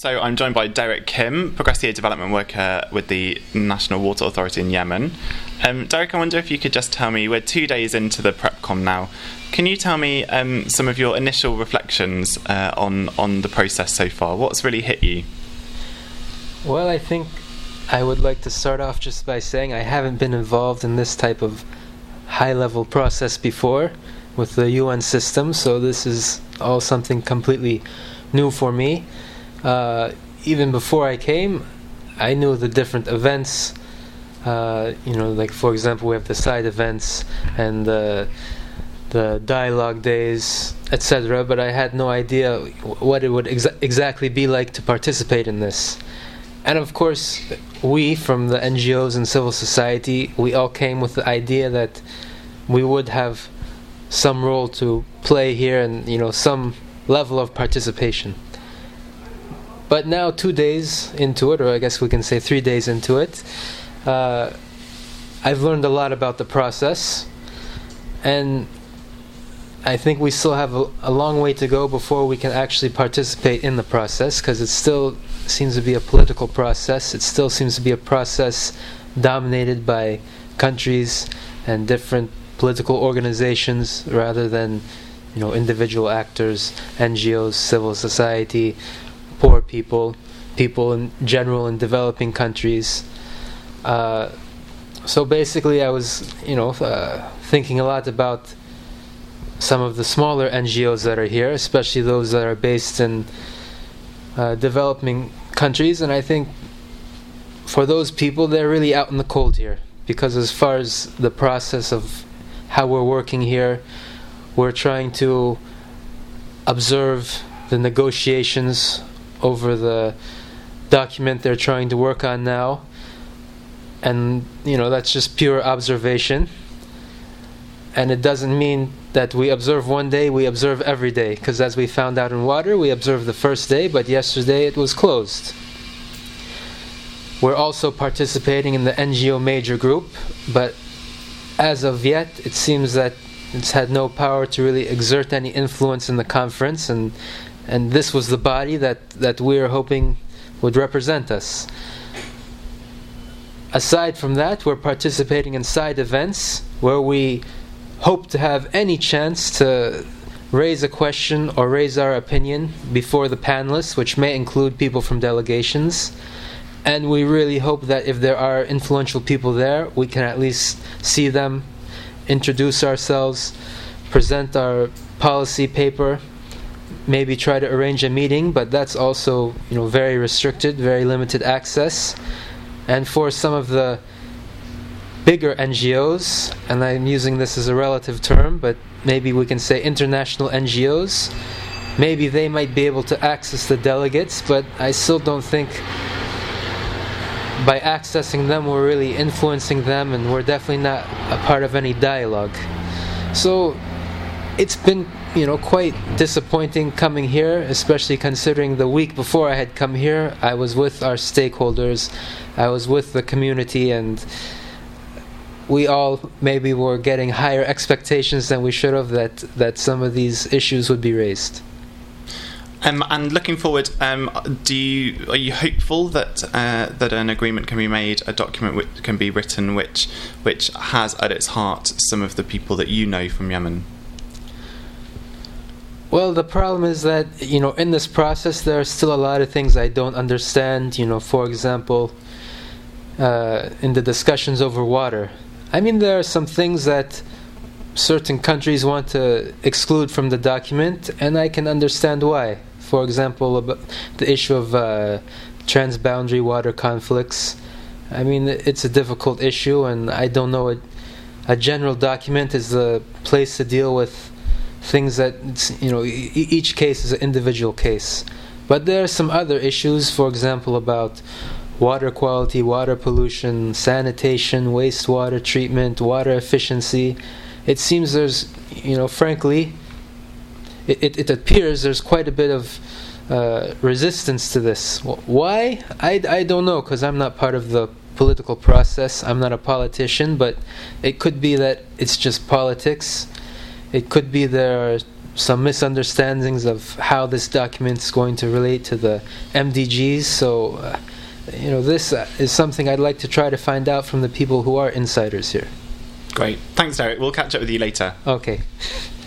So I'm joined by Derek Kim, Progressive Development Worker with the National Water Authority in Yemen. Derek, I wonder if you could just tell me, we're 2 days into the PrepCom now, can you tell me some of your initial reflections on the process so far? What's really hit you? Well, I think I would like to start off just by saying I haven't been involved in this type of high-level process before with the UN system, so this is all something completely new for me. Even before I came, I knew the different events. Like for example, we have the side events and the dialogue days, etc. But I had no idea what it would exactly be like to participate in this. And of course, we from the NGOs and civil society, we all came with the idea that we would have some role to play here and some level of participation. But now 2 days into it, or I guess we can say 3 days into it, I've learned a lot about the process, and I think we still have a long way to go before we can actually participate in the process, because it still seems to be a political process. It still seems to be a process dominated by countries and different political organizations rather than individual actors, NGOs, civil society, poor people in general in developing countries. So basically I was thinking a lot about some of the smaller NGOs that are here, especially those that are based in developing countries, and I think for those people they're really out in the cold here, because as far as the process of how we're working here, we're trying to observe the negotiations over the document they're trying to work on now, and that's just pure observation, and it doesn't mean that we observe one day, we observe every day, because as we found out in water, we observed the first day, but yesterday it was closed. We're also participating in the NGO major group, but as of yet it seems that it's had no power to really exert any influence in the conference, and this was the body that we are hoping would represent us. Aside from that, we're participating in side events where we hope to have any chance to raise a question or raise our opinion before the panelists, which may include people from delegations. And we really hope that if there are influential people there, we can at least see them, introduce ourselves, present our policy paper, maybe try to arrange a meeting, but that's also very restricted, very limited access. And for some of the bigger NGOs, and I'm using this as a relative term, but maybe we can say international NGOs, maybe they might be able to access the delegates, but I still don't think by accessing them we're really influencing them, and we're definitely not a part of any dialogue. So it's been quite disappointing coming here, especially considering the week before I had come here, I was with our stakeholders, I was with the community, and we all maybe were getting higher expectations than we should have that some of these issues would be raised. And looking forward, are you hopeful that an agreement can be made, a document can be written which has at its heart some of the people that you know from Yemen? Well, the problem is that, in this process there are still a lot of things I don't understand. For example, in the discussions over water. I mean, there are some things that certain countries want to exclude from the document, and I can understand why. For example, about the issue of transboundary water conflicts. I mean, it's a difficult issue, and I don't know, a general document is the place to deal with things that, each case is an individual case. But there are some other issues, for example, about water quality, water pollution, sanitation, wastewater treatment, water efficiency. It seems there's, frankly, it appears there's quite a bit of resistance to this. Why? I don't know, because I'm not part of the political process. I'm not a politician, but it could be that it's just politics. It could be there are some misunderstandings of how this document is going to relate to the MDGs. So, this is something I'd like to try to find out from the people who are insiders here. Great. Thanks, Derek. We'll catch up with you later. Okay.